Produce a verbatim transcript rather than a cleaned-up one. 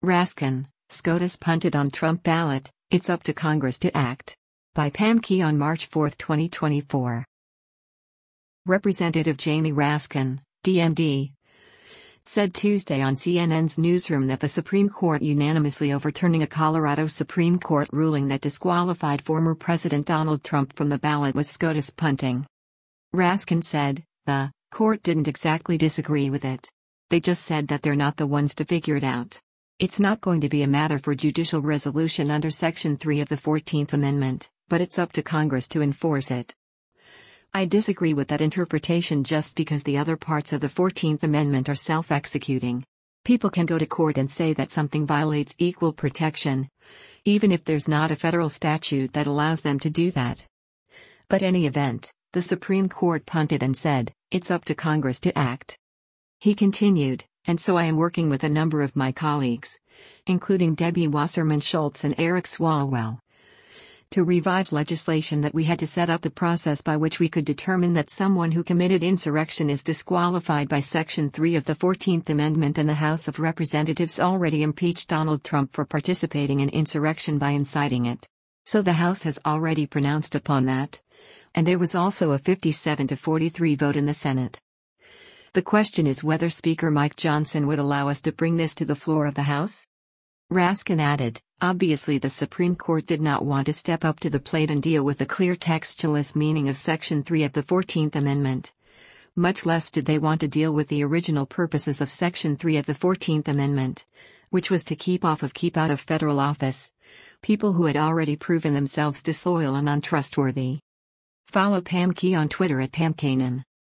Raskin, SCOTUS punted on Trump ballot, it's up to Congress to act. By Pam Key on March fourth, twenty twenty-four. Representative Jamie Raskin, D M D, said Tuesday on C N N's Newsroom that the Supreme Court unanimously overturning a Colorado Supreme Court ruling that disqualified former President Donald Trump from the ballot was SCOTUS punting. Raskin said, the court didn't exactly disagree with it. They just said that they're not the ones to figure it out. It's not going to be a matter for judicial resolution under Section three of the fourteenth Amendment, but it's up to Congress to enforce it. I disagree with that interpretation just because the other parts of the fourteenth Amendment are self-executing. People can go to court and say that something violates equal protection, even if there's not a federal statute that allows them to do that. But any event, the Supreme Court punted and said, it's up to Congress to act. He continued, and so I am working with a number of my colleagues, including Debbie Wasserman Schultz and Eric Swalwell, to revive legislation that we had to set up a process by which we could determine that someone who committed insurrection is disqualified by Section three of the fourteenth Amendment, and the House of Representatives already impeached Donald Trump for participating in insurrection by inciting it. So the House has already pronounced upon that, and there was also a fifty-seven to forty-three vote in the Senate. The question is whether Speaker Mike Johnson would allow us to bring this to the floor of the House? Raskin added, obviously the Supreme Court did not want to step up to the plate and deal with the clear textualist meaning of Section three of the fourteenth Amendment. Much less did they want to deal with the original purposes of Section three of the fourteenth Amendment, which was to keep off of keep out of federal office people who had already proven themselves disloyal and untrustworthy. Follow Pam Key on Twitter at Pam Kanan.